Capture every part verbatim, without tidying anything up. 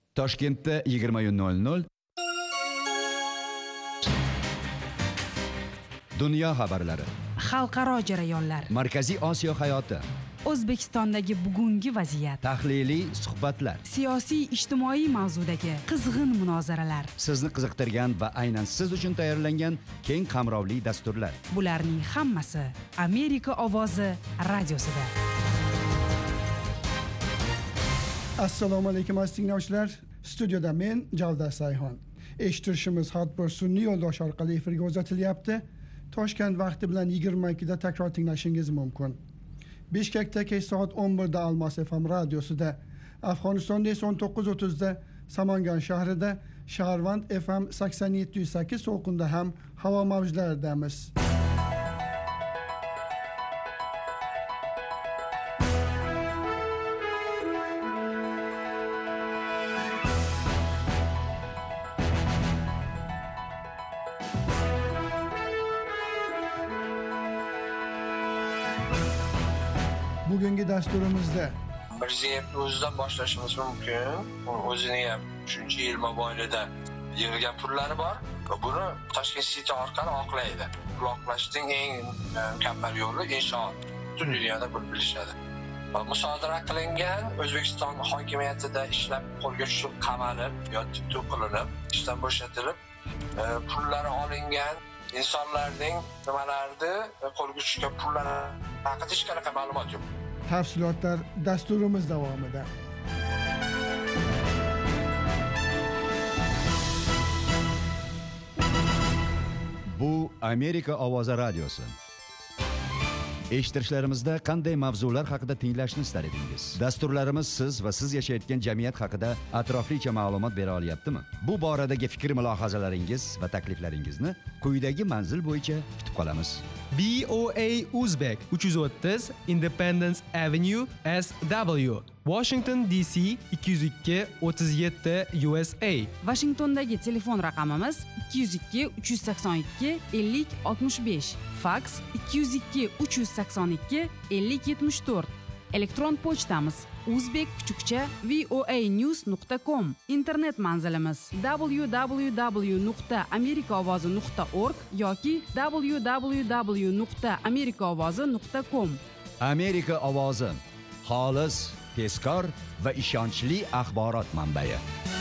Toshkentda yigirma nol nol Dunyo xabarlari, xalqaro jarayonlar, Markaziy Osiyo hayoti, O'zbekistondagi bugungi vaziyat, tahliliy suhbatlar, siyosiy ijtimoiy mavzudagi qizg'in munozaralar, sizni qiziqtirgan va aynan siz uchun tayyorlangan keng qamrovli dasturlar. Bularning hammasi Amerika ovozi radiosida. Assalomu alaykum aziz tinglovchilar. Studiyada men Javdar Sayhon. Eshittirishimiz har bir sun'iy yo'ldosh orqali efirga uzatilyapti. Toshkent vaqti bilan yigirma ikkida takror tinglashingiz mumkin. Bishkekda kech soat o'n birda Almos F M radiosida, Afg'onistonda esa o'n to'qqiz o'ttizda Samangan shahrida Shaharvand F M sakson yetti nuqta sakkiz to'lqinda ham havo mavjlaridamiz. Bugungi dasturimizda bizni o'zidan boshlashimiz mumkin. O'zining ham uchinchi yil mobaynida yig'ilgan pullari bor va buni Toshkent City orqali oqlaydi. Pul oqlashning eng mukammal yo'li inshoot. Butun dunyoda buni bilishadi. Va musodara qilingan O'zbekiston hokimiyatida ishlab qo'lga tushib qamalib yoki tutib qilinib, ishdan bo'shatilib, pullari olingan insonlarning nimalarida qo'lga tushgan pullar haqida hech qanaqa ma'lumot yo'q. Tafsilotlar dasturimiz davomida. Bu Amerika ovozi radiosi. Eshittirishlarimizda qanday mavzular haqida tinglashni istar edingiz? Dasturlarimiz siz va siz yashayotgan jamiyat haqida atroflicha ma'lumot bera olyaptimi? Bu boradagi fikr-mulohazalaringiz va takliflaringizni quyidagi manzil bo'yicha kutib qolamiz. B O A Uzbek uch yuz o'ttiz Independence Avenue S W Washington D C ikki yuz ikki o'ttiz yetti U S A. Washingtondagi telefon raqamimiz ikki yuz ikki uch yuz sakson ikki ellik oltmish besh, fax ikki yuz ikki uch yuz sakson ikki ellik yetmish to'rt. Elektron pochtamiz uzbek kuchukcha voanews nuqta com. Internet manzilimiz w w w nuqta amerikaovozi nuqta org yoki w w w nuqta amerikaovozi nuqta com. Amerika ovozi, xolis, tezkor va ishonchli axborot manbai.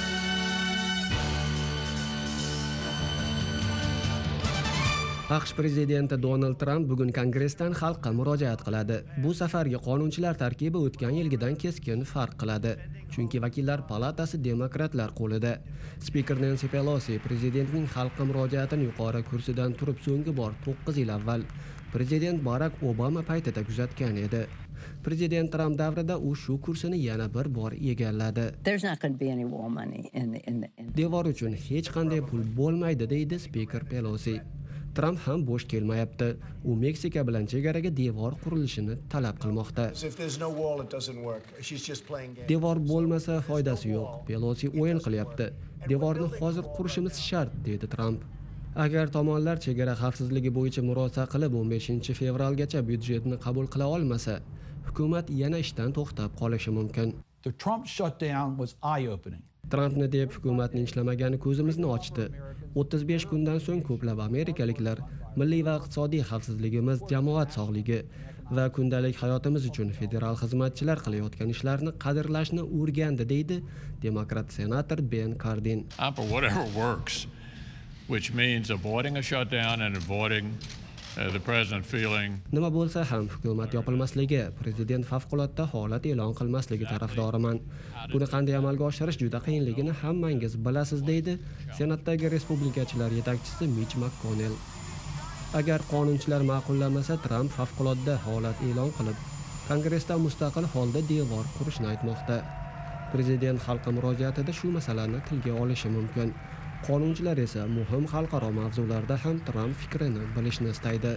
AQSh prezidenti Donald Trump bugun Kongressdan xalqqa murojaat qiladi. Bu safargi qonunchilar tarkibi o'tgan yilgidan keskin farq qiladi. Chunki vakillar palatasi demokratlar qo'lida. Spiker Nancy Pelosi prezidentning xalqqa murojaatini yuqori kursidan turib so'nggi bor to'qqiz yil avval prezident Barack Obama paytida kuzatgan edi. Prezident Trump davrida u shu kursini yana bir bor egalladi. Devor uchun hech qanday pul bo'lmaydi, deydi spiker Pelosi. Trump ham bo'sh kelmayapti. U Meksika bilan chegaraga devor qurilishini talab qilmoqda. Devor bo'lmasa foydasi yo'q. Pelosi o'yin qilyapti. Devorni hozir qurishimiz shart, dedi Trump. Agar tomonlar chegara xavfsizligi bo'yicha murosa qilib o'n beshinchi fevralgacha byudjetni qabul qila olmasa, hukumat yana ishdan to'xtab qolishi mumkin. The Trump shutdown was eye-opening. Trumpni deb hukumatning ishlamagani ko'zimizni ochdi. o'ttiz besh kundan so'ng ko'plab amerikaliklar milliy va iqtisodiy xavfsizligimiz, jamoat sog'ligi va kundalik hayotimiz uchun federal xizmatchilar qilayotgan ishlarni qadrlashni o'rgandi, deydi demokrat senator Ben Cardin. For whatever works, which means avoiding a shutdown and avoiding Uh, the president feeling Nima bo'lsa ham hukumat yopilmasligi, prezident favqulodda holat e'lon qilmasligi tarafdoriman. Buni qanday amalga oshirish juda qiyinligini hammangiz bilasiz, deydi Senatdagi respublikachilar yetakchisi Mitch McConnell. Agar qonunchilar ma'qullamasa, Trump favqulodda holat e'lon qilib, Kongressda mustaqil holda devor qurishni aytmoqda. Prezident xalqqa murojaatida shu masalani tilga olishi mumkin. Qonunchilar esa muhim xalqaro mavzularda ham Trump fikrini bilishni istaydi.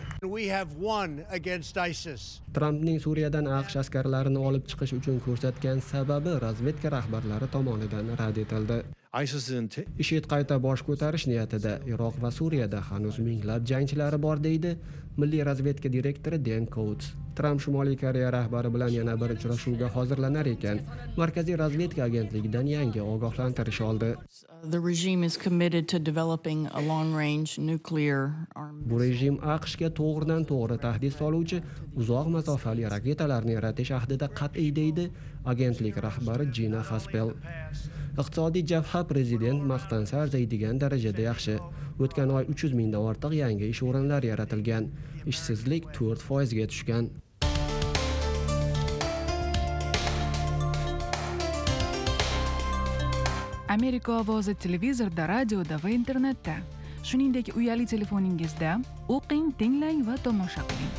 Trumpning Suriyadan AQSh askarlarini olib chiqish uchun ko'rsatgan sababi razvedka rahbarlari tomonidan rad etildi. IShID qayta bosh ko'tarish niyatida Iroq va Suriyada hanuz minglab jangchilari bor deydi Milliy razvedka direktori Dan Coats. Tramp Shimoliy Koreya rahbari bilan yana bir uchrashuvga hozirlanar ekan, Markaziy razvedka agentligidan yangi ogohlantirish oldi. The regime is committed to developing a long-range nuclear arm. Bu rejim AQShga to'g'ridan to'g'ri tahdid soluvchi uzoq masofali raketalarni yaratish ahdida qat'iy deydi agentlik rahbari Gina Haspel. Iqtisodiy jabha prezident maqtansa arziydigan darajada yaxshi. O'tgan oy uch yuz mingdan ortiq yangi ish o'rinlari yaratilgan. Ishsizlik to'rt foizga tushgan. Amerika ovozi televizorda, radioda va internetda, shuningdek uyali telefoningizda o'qing, tinglang va tomosha qiling.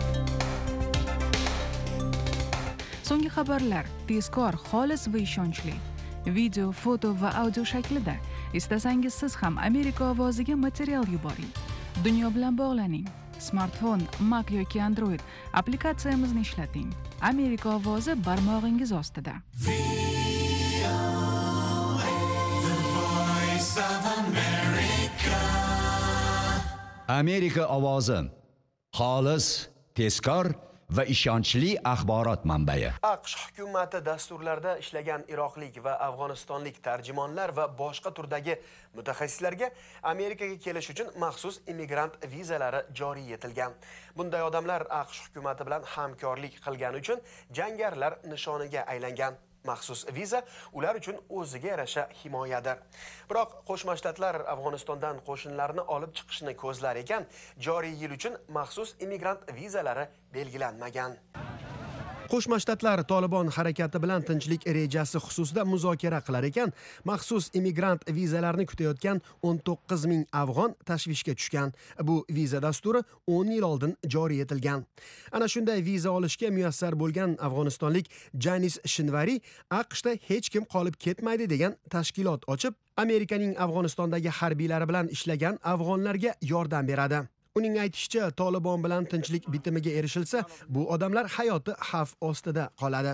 So'nggi xabarlar tezkor, xolis va ishonchli. Video, foto va audio shaklida. Istasangiz siz ham Amerika ovoziga material yuboring. Dunyo bilan bog'laning. Smartfon, Mac yoki Android applikatsiyamizni ishlating. Amerika ovozi barmog'ingiz ostida. Amerika ovozi xolis, tezkor va ishonchli axborot manbai. AQSh hukumati dasturlarda ishlagan iroqlik va afg'onistonlik tarjimonlar va boshqa turdagi mutaxassislarga Amerikaga kelish uchun maxsus immigrant vizalari joriy etilgan. Bunday odamlar AQSh hukumati bilan hamkorlik qilgani uchun jangarilar nishoniga aylangan. Maxsus viza ular uchun o'ziga yarasha himoyadir. Biroq Qo'shma Shtatlar Afg'onistondan qo'shinlarni olib chiqishni ko'zlar ekan, joriy yil uchun maxsus immigrant vizalari belgilanmagan. Qo'shma Shtatlar Tolibon harakati bilan tinchlik rejasi xususida muzokara qilar ekan, maxsus immigrant vizalarni kutayotgan o'n to'qqiz ming afg'on tashvishga tushgan. Bu viza dasturi o'n yil oldin joriy etilgan. Ana shunday viza olishga muyassar bo'lgan afg'onistonlik Janis Shinvari AQShda hech kim qolib ketmaydi degan tashkilot ochib, Amerikaning Afg'onistondagi harbiylari bilan ishlagan afg'onlarga yordam beradi. Uning aytishicha, Tolibon bilan tinchlik bitimiga erishilsa, bu odamlar hayoti xavf ostida qoladi.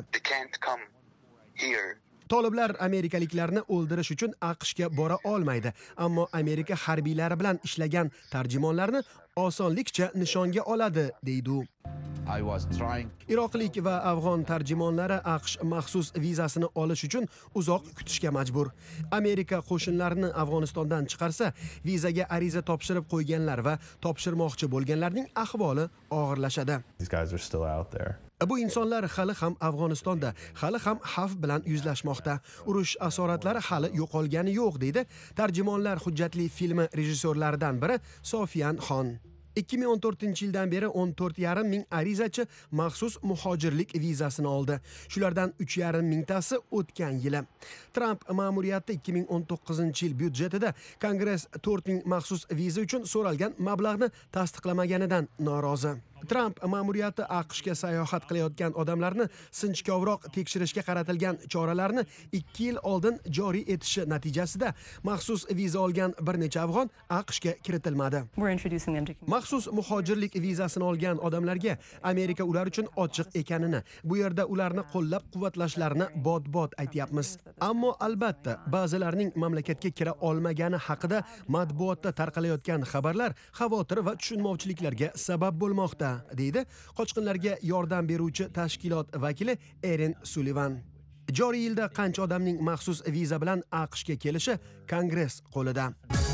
Toliblar amerikaliklarni o'ldirish uchun AQShga bora olmaydi, ammo Amerika harbiylari bilan ishlagan tarjimonlarni osonlikcha nishonga oladi, deydi u. Iroqlik va afg'on tarjimonlari AQSh maxsus vizasini olish uchun uzoq kutishga majbur. Amerika qo'shinlarini Afg'onistondan chiqarsa, vizaga ariza topshirib qo'yganlar va topshirmoqchi bo'lganlarning ahvoli og'irlashadi. Bu insonlar hali ham Afg'onistonda, hali ham xavf bilan yuzlashmoqda. Urush asoratlari hali yo'qolgani yo'q, deydi tarjimonlar hujjatli filmi rejissyorlaridan biri Sofiyan Xon. ikki ming o'n to'rtinchi yildan beri o'n to'rt yarim ming arizachi maxsus muhojirlik vizasini oldi. Shulardan uch yarim mingtasi o'tgan yili. Tramp ma'muriyati ikki ming o'n to'qqizinchi yil byudjetida Kongress to'rt ming maxsus viza uchun so'ralgan mablag'ni tasdiqlamaganidan norozi. Tramp ma'muriyati AQShga sayohat qilayotgan odamlarni sinchkovroq tekshirishga qaratilgan choralarni ikki yil oldin joriy etishi natijasida maxsus viza olgan bir necha afg'on AQShga kiritilmadi. Maxsus muhojirlik vizasini olgan odamlarga Amerika ular uchun ochiq ekanini, bu yerda ularni qo'llab-quvvatlashlarini bod-bod aytyapmiz. Ammo albatta, ba'zilarning mamlakatga kira olmagani haqida matbuotda tarqalayotgan xabarlar xavotir va tushunmovchiliklarga sabab bo'lmoqda, deydi qochqinlarga yordam beruvchi tashkilot vakili Erin Sullivan. Joriy yilda qancha odamning maxsus viza bilan AQShga kelishi Kongress qo'lida.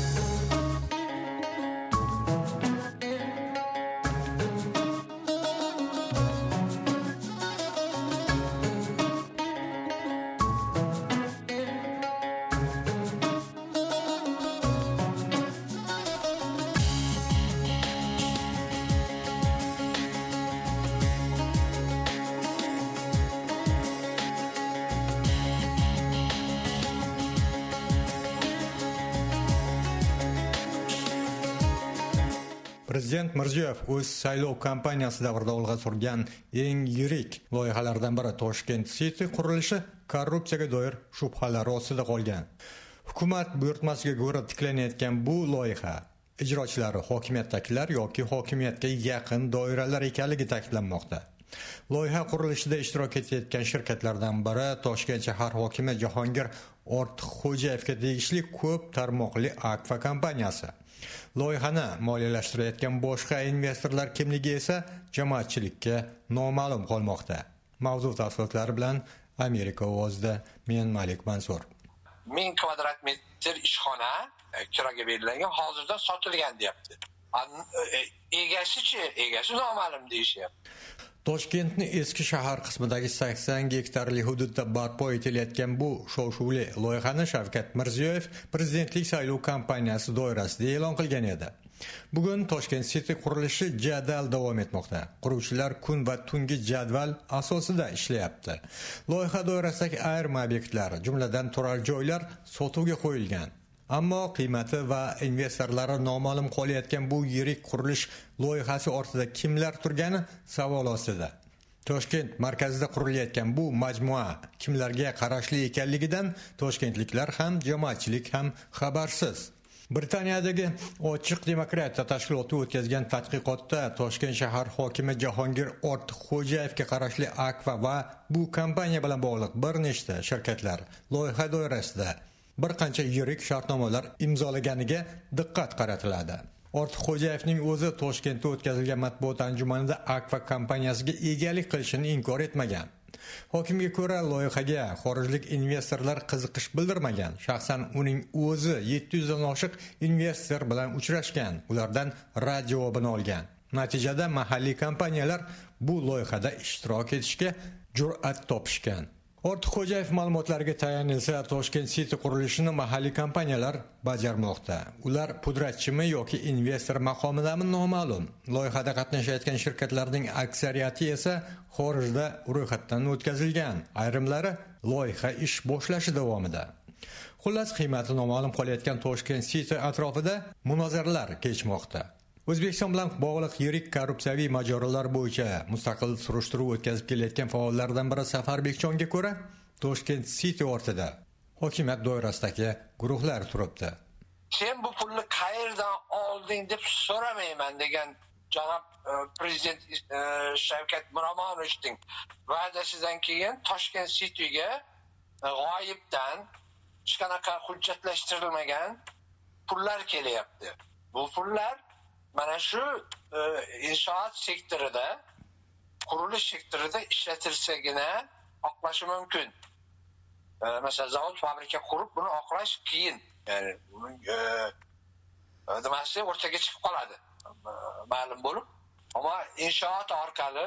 Prezident Mirziyoyev o'z saylov kampaniyasi davrida olg'a surgan eng yirik loyihalardan biri Toshkent City qurilishi korrupsiyaga doir shubhalar ostida qolgan. Hukumat buyurtmasiga ko'ra tiklanayotgan bu loyiha ijrochilari hokimiyatdagilar yoki hokimiyatga yaqin doiralar ekanligi ta'kidlanmoqda. Loyiha qurilishida ishtirok etayotgan shirkatlardan biri Toshkent shahar hokimi Jahongir Ortiqxo'jayevga tegishli ko'p tarmoqli Akfa kompaniyasi. Loyihani moliyalashtirayotgan boshqa investorlar kimligi esa jamoatchilikka noma'lum qolmoqda. Mavzu tafsilotlari bilan Amerika ovozida men Malik Mansur. ming kvadrat metr ishxona kiraga berilgan, hozirda sotilgan deyapti. Egasi-chi, egasi noma'lum deyishyapti. Toshkentning eski shahar qismidagi sakson gektarli hududda barpo etilayotgan bu shov-shuvli loyihani Shavkat Mirziyoyev prezidentlik saylov kampaniyasi doirasida e'lon qilgan edi. Bugun Toshkent City qurilishi jadal davom etmoqda. Quruvchilar kun va tungi jadval asosida ishlayapti. Loyiha doirasidagi ayrim obyektlar, jumladan turar joylar sotuvga qo'yilgan. Ammo qiymati va investorlari noma'lum qolayotgan bu yirik qurilish loyihasi ortida kimlar turgani savol ostida. Toshkent markazida qurilayotgan bu majmua kimlarga qarashli ekanligidan toshkentliklar ham, jamoatchilik ham xabarsiz. Britaniyadagi Ochiq demokratiya tashkiloti o'tkazgan tadqiqotda Toshkent shahar hokimi Jahongir Ortiqxo'jayevga qarashli Akfa va bu kompaniya bilan bog'liq bir nechta shirkatlar loyiha doirasida bir qancha yirik shartnomalar imzolaganiga diqqat qaratiladi. Ortiqxo'jayevning o'zi Toshkentda o'tkazilgan matbuot anjumanida Akfa kompaniyasiga egalik qilishini inkor etmagan. Hokimga ko'ra, loyihaga xorijlik investorlar qiziqish bildirmagan. Shaxsan uning o'zi yetti yuz dan oshiq investor bilan uchrashgan, ulardan rad javobini olgan. Natijada mahalliy kompaniyalar bu loyihada ishtirok etishga jur'at topishgan. Ortiqxo'jayev ma'lumotlariga tayanilsa, Toshkent City qurilishini mahalliy kompaniyalar bajarmoqda. Ular pudratchimi yoki investor maqomidami noma'lum. Loyihada qatnashayotgan shirkatlarning aksariyati esa xorijda ro'yxatdan o'tkazilgan. Ayrimlari loyiha ish boshlashi davomida. Xullas, qiymati noma'lum qolayotgan Toshkent City atrofida munozaralar kechmoqda. O'zbekiston bilan bog'liq yirik korrupsiyaviy mojarolar bo'yicha mustaqil surishtiruv o'tkazib kelayotgan faollardan biri Safar Bekjonga ko'ra, Toshkent City ortida hokimiyat doirasidagi guruhlar turibdi. Sen bu pulni qayerdan olding deb so'ramayman degan janob prezident Shavkat Miromonovichning va'dasidan keyin Toshkent Cityga g'oyibdan hech qanaqa hujjatlashtirilmagan pullar kelyapti. Bu pullar mana shu inshoot sektorida, qurilish sektorida ishlatilsagina oqlashi mumkin. Masalan, zavod, fabrika qurib, buni oqlash qiyin. Ya'ni uning nimasi o'rtaga chiqib qoladi. Ma'lum bo'lib, ammo inshoot orqali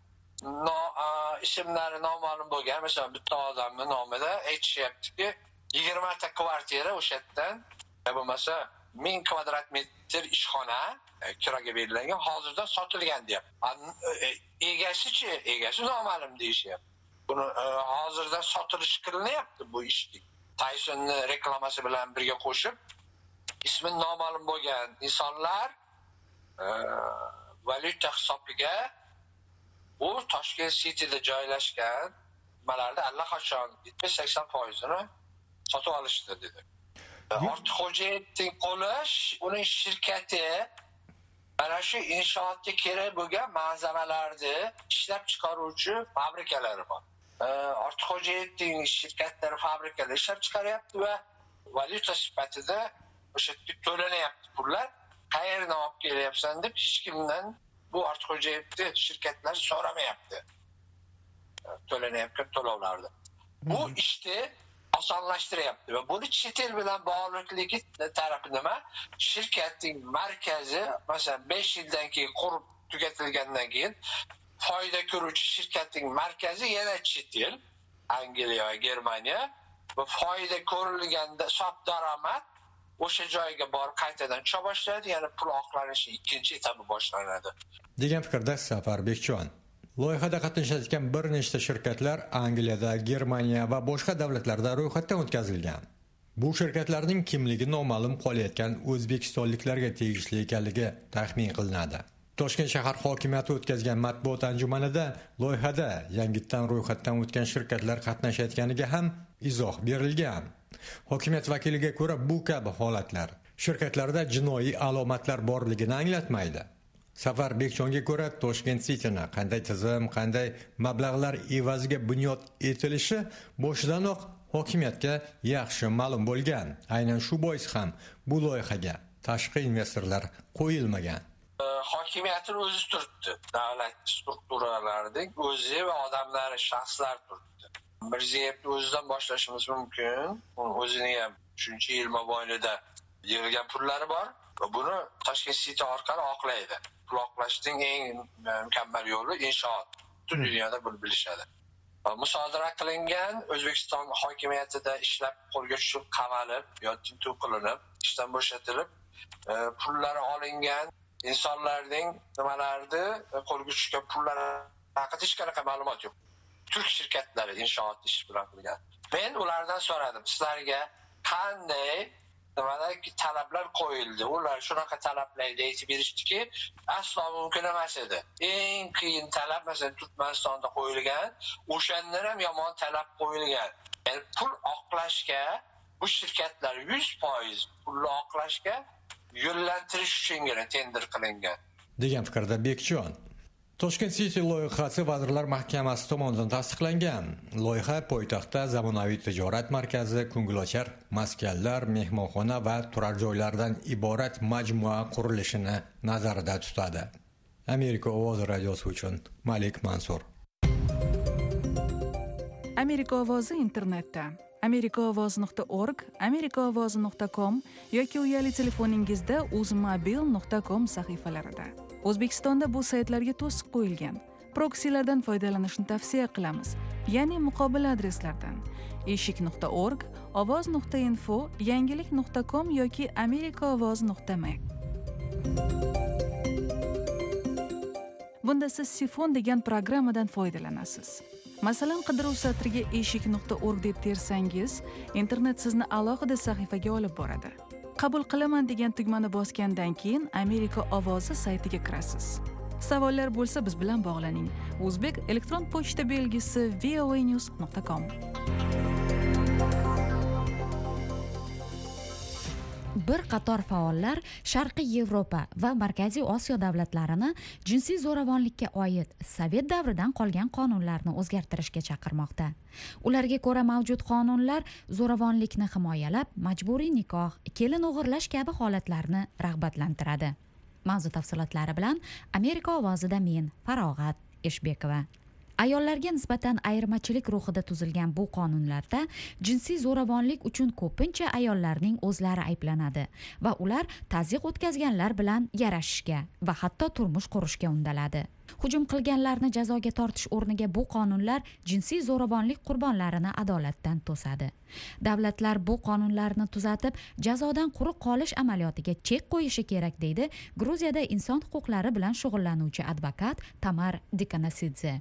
ismlari noma'lum bo'lgan, masalan, bitta odamning nomida aytishyaptiki, yigirma ta kvartira o'sha yerdan, bo'lmasa ming kvadrat metr ishxona kiraga berilgan, hozirda sotilgan deyapti. Egasi-chi, egasi noma'lum deyishyapti. Buni hozirda sotilish qilinyapti bu ishning. Taysonni reklamasi bilan birga qo'shib, ismi noma'lum bo'lgan insonlar valyuta hisobiga u Toshkent Cityda joylashgan nimalarda allaqachon yetmish sakson foizini sotib olishdi dedi. Ortiqxo'jayevning qo'li, uning shirkati mana shu inshootga kerak bo'lgan malzemalarni ishlab chiqaruvchi fabrikalari bor. Ortiqxo'jayevning shirkatlari fabrikalar ishlab chiqaryapti va valyuta sifatida o'sha to'lanyapti pullar. Qayerdan olib kelyapsan deb hech kimdan bu Ortiqxo'jayevning shirkatlari so'ramayapti. To'lanayotgan to'lovlarni. Bu ishni osonlashtiryapti va buni chet el bilan bog'liqligi tarafi nima? Shirkatning markazi, masalan, besh yildan keyin qurib tugatilgandan keyin foyda ko'ruvchi shirkatning markazi yana chet el, Angliya va Germaniya, va foyda ko'rilganda hisob daromad o'sha joyga borib qaytadan tusha boshlaydi, ya'ni pul oqlanishi ikkinchi etapi boshlanadi degan fikrda Safar Bekjon. Loyihada qatnashayotgan bir nechta shirkatlar Angliyada, Germaniya va boshqa davlatlarda ro'yxatdan o'tkazilgan. Bu shirkatlarning kimligi noma'lum qolayotgan o'zbekistonliklarga tegishli ekanligi taxmin qilinadi. Toshkent shahar hokimiyati o'tkazgan matbuot anjumanida loyihada yangitdan ro'yxatdan o'tgan shirkatlar qatnashayotganiga ham izoh berilgan. Hokimiyat vakiliga ko'ra, bu kabi holatlar shirkatlarda jinoiy alomatlar borligini anglatmaydi. Safar Bekchonga ko'ra Toshkent City'ni qanday tizim, qanday mablag'lar evaziga bunyod etilishi boshidanoq hokimiyatga yaxshi ma'lum bo'lgan. Aynan shu bois ham bu loyihaga tashqi investorlar qo'yilmagan. Hokimiyatning o'zi turibdi. Davlat strukturalarining o'zi va odamlari, shaxslar turibdi. Mirziyoyevni o'zidan boshlashimiz mumkin. O'zini ham uchinchi yil mobaynida yig'ilgan pullari bor va buni Toshkent City orqali oqlaydi. Pul oqlashning eng mukammal yo'li inshoot. Butun dunyoda buni bilishadi. Musodara qilingan O'zbekiston hokimiyatida ishlab qo'lga tushib qamalib yoki tintuv qilinib, ishdan bo'shatilib, pullari olingan insonlarning nimalarni qo'lga tushgan pullar haqida hech qanaqa ma'lumot yo'q. Turk shirkatlari inshoot ish bilan qilgan. Men ulardan so'radim, sizlarga qanday nimalarga talablar qo'yildi? Ular shunaqa talablarni aytib berishdiki, aslo mumkin emas edi. Eng qiyin talab masalan Turkmanistonda qo'yilgan, o'shandan ham yomon talab qo'yilgan. Ya'ni pul oqlashga bu shirkatlar yuz foiz pulni oqlashga yo'llantirish uchungina tender qilingan degan fikrda Bekchon. Toshkent City loyihasi Vazirlar Mahkamasi tomonidan tasdiqlangan. Loyiha poytaxtda zamonaviy tijorat markazi, ko'ngilochar maskanlar, mehmonxona va turar joylardan iborat majmua qurilishini nazarda tutadi. Amerika ovozi radiosi uchun Malik Mansur. Amerika ovozi internetda amerikaovoz nuqta org, amerikaovoz nuqta com yoki uyali telefoningizda uzmobil nuqta com sahifalarida. O'zbekistonda bu saytlarga to'siq qo'yilgan. Proksilardan foydalanishni tavsiya qilamiz, ya'ni muqobil adreslardan eshik nuqta org, ovoz nuqta info, yangilik nuqta com yoki amerikaovoz nuqta m. Bunda siz Sifon degan programmadan foydalanasiz. Masalan, qidiruv satriga eshik nuqta org deb tersangiz, internet sizni alohida sahifaga olib boradi. Qabul qilaman degan tugmani bosgandan keyin Amerika ovozi saytiga kirasiz. Savollar bo'lsa biz bilan bog'laning. O'zbek elektron pochta belgisi v o a news nuqta com. Bir qator faollar Sharqiy Yevropa va Markaziy Osiyo davlatlarini jinsiy zo'ravonlikka oid Sovet davridan qolgan qonunlarni o'zgartirishga chaqirmoqda. Ularga ko'ra mavjud qonunlar zo'ravonlikni himoyalab, majburiy nikoh, kelin o'g'irlash kabi holatlarni rag'batlantiradi. Mavzu tafsilotlari bilan Amerika ovozida men, Farog'at Eshbekova. Ayollarga nisbatan ayirmachilik ruhida tuzilgan bu qonunlarda jinsiy zo'ravonlik uchun ko'pincha ayollarning o'zlari ayblanadi va ular tazyiq o'tkazganlar bilan yarashishga va hatto turmush qurishga undaladi. Hujum qilganlarni jazoga tortish o'rniga bu qonunlar jinsiy zo'ravonlik qurbonlarini adolatdan to'sadi. Davlatlar bu qonunlarni tuzatib, jazodan quruq qolish amaliyotiga chek qo'yishi kerak deydi Gruziyada inson huquqlari bilan shug'ullanuvchi advokat Tamar Dikanasidze.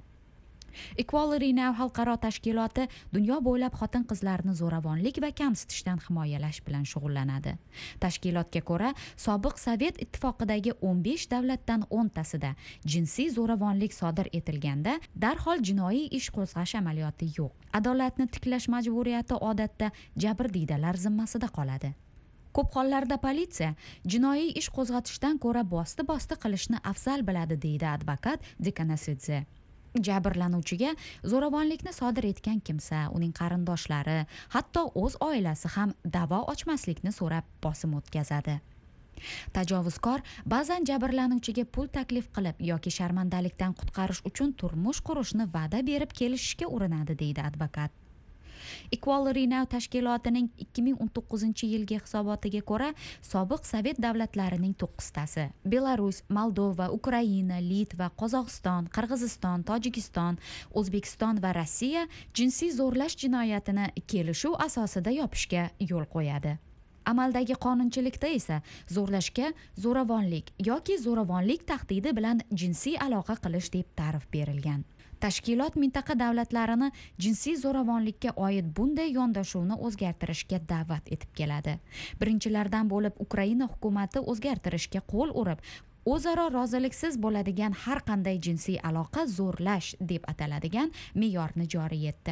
Equality Now xalqaro tashkiloti dunyo bo'ylab xotin-qizlarni zo'ravonlik va kamsitishdan himoyalash bilan shug'ullanadi. Tashkilotga ko'ra, sobiq Sovet ittifoqidagi o'n besh davlatdan o'ntasida jinsiy zo'ravonlik sodir etilganda darhol jinoiy ish qo'zg'ash amaliyoti yo'q. Adolatni tiklash majburiyati odatda jabrdiydalar zimmasida qoladi. Ko'p hollarda politsiya jinoiy ish qo'zg'atishdan ko'ra bosti-bosti qilishni afzal biladi, deydi advokat Dikanasidze. Jabrlanuvchiga zo'ravonlikni sodir etgan kimsa, uning qarindoshlari, hatto o'z oilasi ham da'vo ochmaslikni so'rab bosim o'tkazadi. Tajovuzkor ba'zan jabrlanuvchiga pul taklif qilib yoki sharmandalikdan qutqarish uchun turmush qurishni va'da berib kelishishga urinadi, deydi advokat. Equality Now tashkilotining ikki ming o'n to'qqizinchi yilgi hisobotiga ko'ra, sobiq Sovet davlatlarining to'qqiztasi Belarus, Moldova, Ukraina, Litva, Qozog'iston, Qirg'iziston, Tojikiston, O'zbekiston va Rossiya jinsiy zo'rlash jinoyatini kelishuv asosida yopishga yo'l qo'yadi. Amaldagi qonunchilikda esa zo'rlashga zo'ravonlik yoki zo'ravonlik tahdidi bilan jinsiy aloqa qilish deb ta'rif berilgan. Tashkilot mintaqa davlatlarini jinsiy zo'ravonlikka oid bunday yondashuvni o'zgartirishga da'vat etib keladi. Birinchilardan bo'lib Ukraina hukumati o'zgartirishga qo'l urib, o'zaro roziliksiz bo'ladigan har qanday jinsiy aloqa zo'rlash deb ataladigan me'yorni joriy etdi.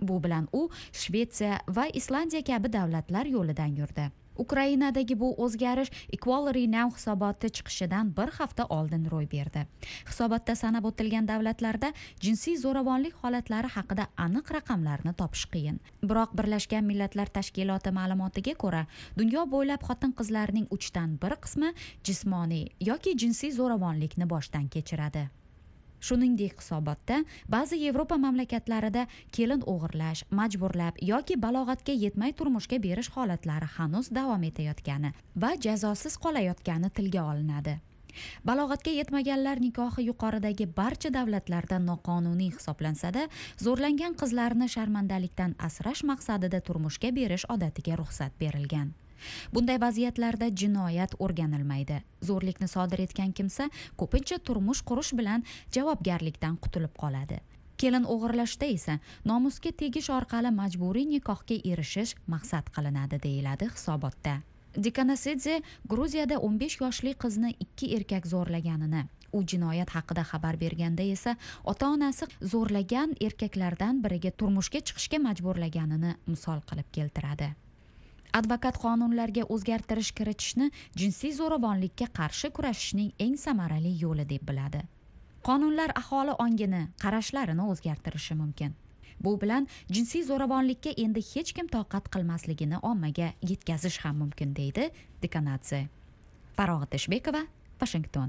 Bu bilan u Shvetsiya va Islandiya kabi davlatlar yo'lidan yurdi. Ukrainadagi bu o'zgarish Equality Now hisoboti chiqishidan bir hafta oldin ro'y berdi. Hisobotda sanab o'tilgan davlatlarda jinsiy zo'ravonlik holatlari haqida aniq raqamlarni topish qiyin. Biroq Birlashgan Millatlar Tashkiloti ma'lumotiga ko'ra, dunyo bo'ylab xotin-qizlarning uchdan bir qismi jismoniy yoki jinsiy zo'ravonlikni boshdan kechiradi. Shuningdek, hisobotda ba'zi Yevropa mamlakatlarida kelin o'g'irlash, majburlab yoki balog'atga yetmay turmushga berish holatlari hanuz davom etayotgani va jazosiz qolayotgani tilga olinadi. Balog'atga yetmaganlar nikohi yuqoridagi barcha davlatlarda noqonuniy hisoblansa-da, zo'rlangan qizlarni sharmandalikdan asrash maqsadida turmushga berish odatiga ruxsat berilgan. Bunday vaziyatlarda jinoyat o'rganilmaydi. Zo'rlikni sodir etgan kimsa ko'pincha turmush qurish bilan javobgarlikdan qutulib qoladi. Kelin o'g'irlashda esa nomusga tegish orqali majburiy nikohga erishish maqsad qilinadi, deyiladi hisobotda. Dikanasidze Gruziyada o'n besh yoshli qizni ikki erkak zo'rlaganini, u jinoyat haqida xabar berganda esa ota-onasi zo'rlagan erkaklardan biriga turmushga chiqishga majburlaganini misol qilib keltiradi. Advokat qonunlarga o'zgartirish kiritishni jinsiy zo'ravonlikka qarshi kurashishning eng samarali yo'li deb biladi. Qonunlar aholi ongini, qarashlarini o'zgartirishi mumkin. Bu bilan jinsiy zo'ravonlikka endi hech kim toqat qilmasligini ommaga yetkazish ham mumkin, deydi Dekanadze. Farog'at Eshbekova, Washington.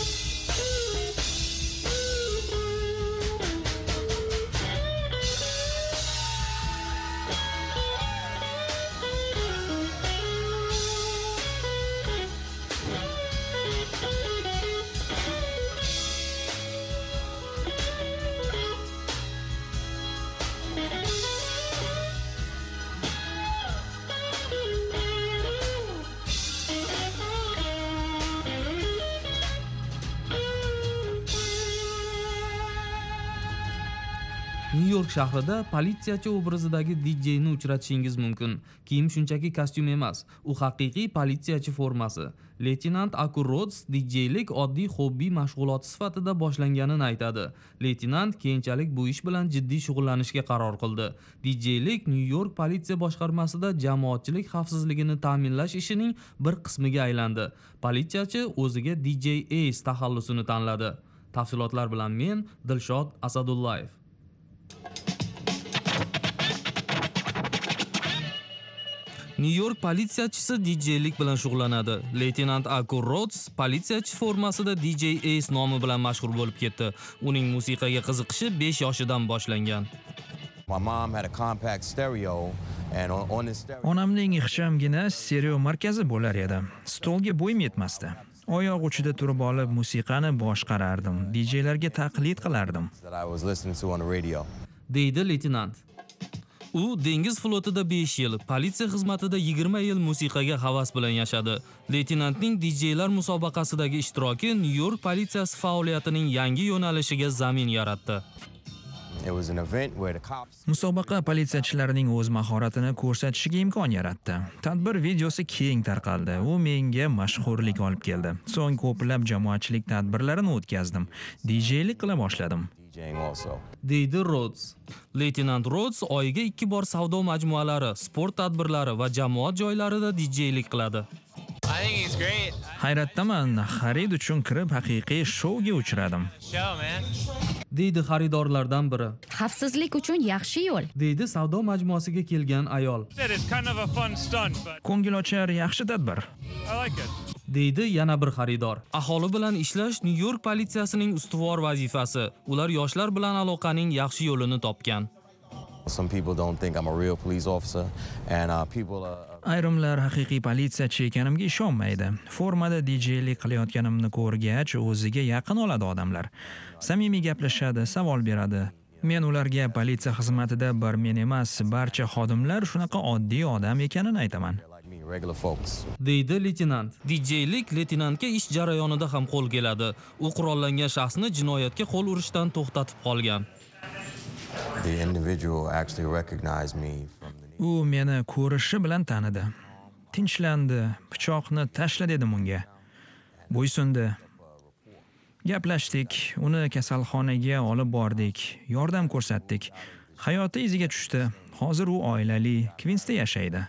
Nyu-York shahrida politsiyachi obrazidagi D Jni uchratishingiz mumkin. Kiyim shunchaki kostyum emas, u haqiqiy politsiyachi formasi. Leytenant Aku Rhodes D Jlik oddiy hobbi mashg'uloti sifatida boshlanganini aytadi. Leytenant keyinchalik bu ish bilan jiddiy shug'ullanishga qaror qildi. D Jlik Nyu-York politsiya boshqarmasida jamoatchilik xavfsizligini ta'minlash ishining bir qismiga aylandi. Politsiyachi o'ziga D J Ace taxallusini tanladi. Tafsilotlar bilan men Dilshod Asadullayev. Nyu-York politsiyachisi D Jlik bilan shug'ullanadi. Leytenant Aku Rhodes politsiyachi formasida D J Ace nomi bilan mashhur bo'lib ketdi. Uning musiqaga qiziqishi besh yoshidan boshlangan. Onamning ixchamgina stereo markazi bo'lar edi. Stolga bo'yim yetmasdi. Oyoq uchida turib olib musiqani boshqarardim. D Jlarga taqlid qilardim. Deydi leytenant. U dengiz flotida besh yil, politsiya xizmatida yigirma yil musiqaga havas bilan yashadi. Leytenantning D Jlar musobaqasidagi ishtiroki Nyu-York politsiyasi faoliyatining yangi yo'nalishiga zamin yaratdi. Musobaqa politsiyachilarining o'z mahoratini ko'rsatishiga imkon yaratdi. Tadbir videosi keng tarqaldi. U menga mashhurlik olib keldi. So'ng ko'plab jamoatchilik tadbirlarini o'tkazdim. D Jlik qila boshladim. Deydi Rhodes. Leytenant Rhodes oyiga ikki bor savdo majmualari, sport tadbirlari va jamoat joylarida D Jlik qiladi. Hayratdaman, xarid uchun kirib haqiqiy shouga uchradim. Deydi xaridorlardan biri. Xavfsizlik uchun yaxshi yo'l, deydi savdo majmuasiga kelgan ayol. Ko'ngilochar yaxshi tadbir. Deydi yana bir xaridor. Aholi bilan ishlash Nyu-York politsiyasining ustuvor vazifasi. Ular yoshlar bilan aloqaning yaxshi yo'lini topgan. Ayrimlar haqiqiy politsiyachi ekanimga ishonmaydi. Formada D Jlik qilayotganimni ko'rgach, o'ziga yaqin oladi odamlar. Samimiy gaplashadi, savol beradi. Men ularga politsiya xizmatida bir men emas, barcha xodimlar shunaqa oddiy odam ekanini aytaman. Deydi leytenant. D Jlik leytenantga ish jarayonida ham qo'l keladi. U qurollangan shaxsni jinoyatga qo'l urishdan to'xtatib qolgan. U meni ko'rishi bilan tanidi. Tinchlandi, pichoqni tashla dedim unga. Bo'ysundi. Gaplashdik, uni kasalxonaga olib bordik, yordam ko'rsatdik. Hayoti iziga tushdi. Hozir u oilali Queensda yashaydi.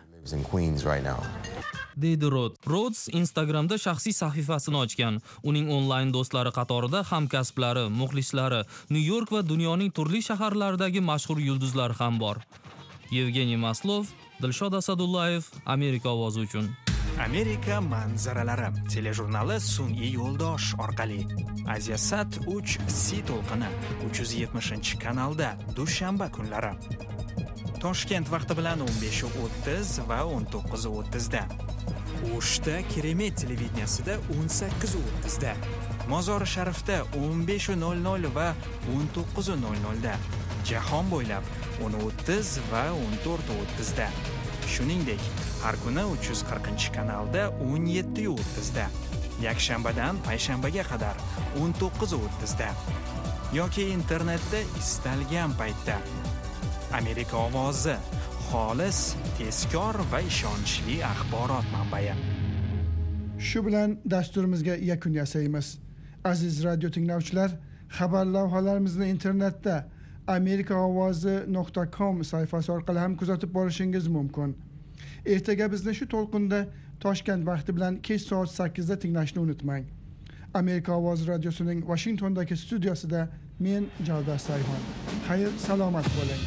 deydi Rod. Rhodes Instagramda shaxsiy sahifasini ochgan. Uning onlayn do'stlari qatorida hamkasblari, muxlislari, New York va dunyoning turli shaharlaridagi mashhur yulduzlar ham bor. Yevgeniy Maslov, Dilshod Asadullayev, Amerika ovozi uchun. Amerika manzaralari telejurnali sun'iy yo'ldosh orqali Asiasat uch C to'lqini uch yuz yetmishinchi kanalda dushanba kunlari. Toshkent vaqti bilan o'n besh o'ttiz va o'n to'qqiz o'ttiz da. O'shda Keremet televideniyasida o'n sakkiz o'ttiz da. Mozori Sharifda o'n besh nol nol va o'n to'qqiz nol nol da. Jahon bo'ylab o'n o'ttiz va o'n to'rt o'ttiz da. Shuningdek, har kuni uch yuz qirqinchi kanalda o'n yetti o'ttiz da. Yakshanbadan payshanbaga qadar o'n to'qqiz o'ttiz da. Yoki internetda istalgan paytda. Amerika ovozi xolis, tezkor va ishonchli axborot manbai. Shu bilan dasturimizga yakun yasaymiz. Aziz radio tinglovchilar, xabar lavhalarimizni internetda amerika ovozi nuqta com sayfasi orqali ham kuzatib borishingiz mumkin. Ertaga bizni shu to'lqinda Toshkent vaqti bilan kech soat sakkizda tinglashni unutmang. Amerika ovozi radiosining Washingtondagi studiyasida men Javdar Sayhon. Xayr, salomat bo'ling.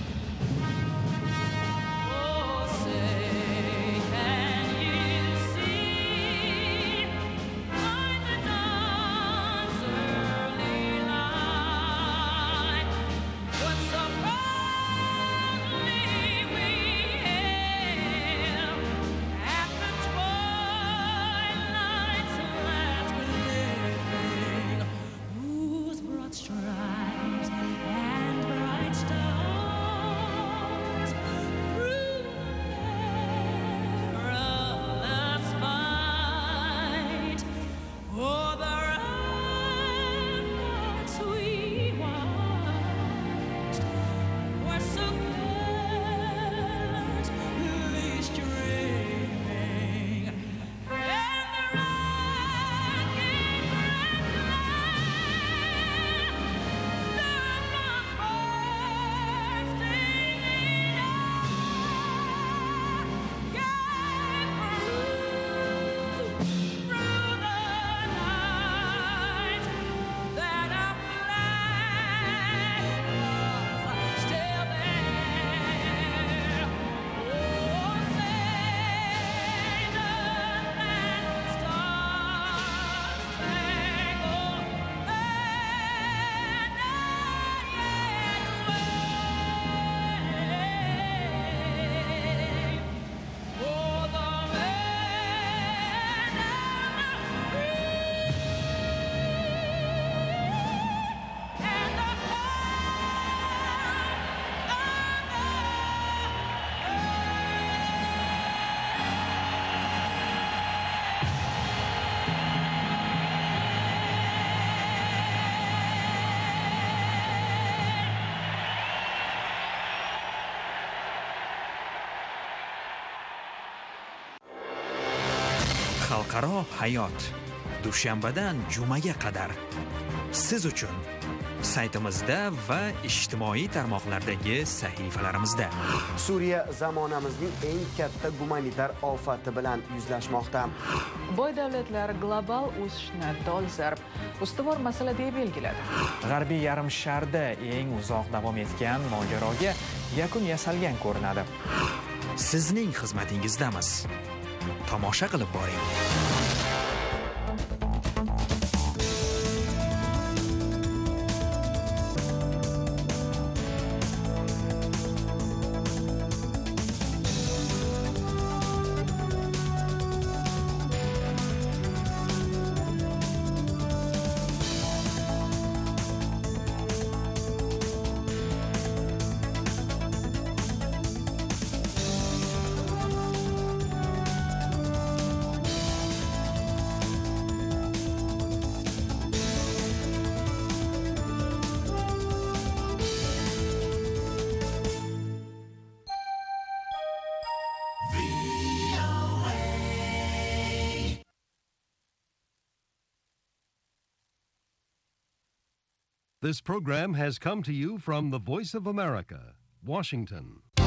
Xalqaro hayot dushanbadan jumaga qadar siz uchun saytimizda va ijtimoiy tarmoqlardagi sahifalarimizda. Suriya zamonamizning eng katta gumanitar ofati bilan yuzlashmoqda. Boy davlatlar global o'sishni dolzarb ustuvor masala deb belgiladi. G'arbiy yarim sharda eng uzoq davom etgan mojaroga yakun yasalgan ko'rinadi. Sizning xizmatingizdamiz. Tomosha qilib boring. This program has come to you from the Voice of America, Washington.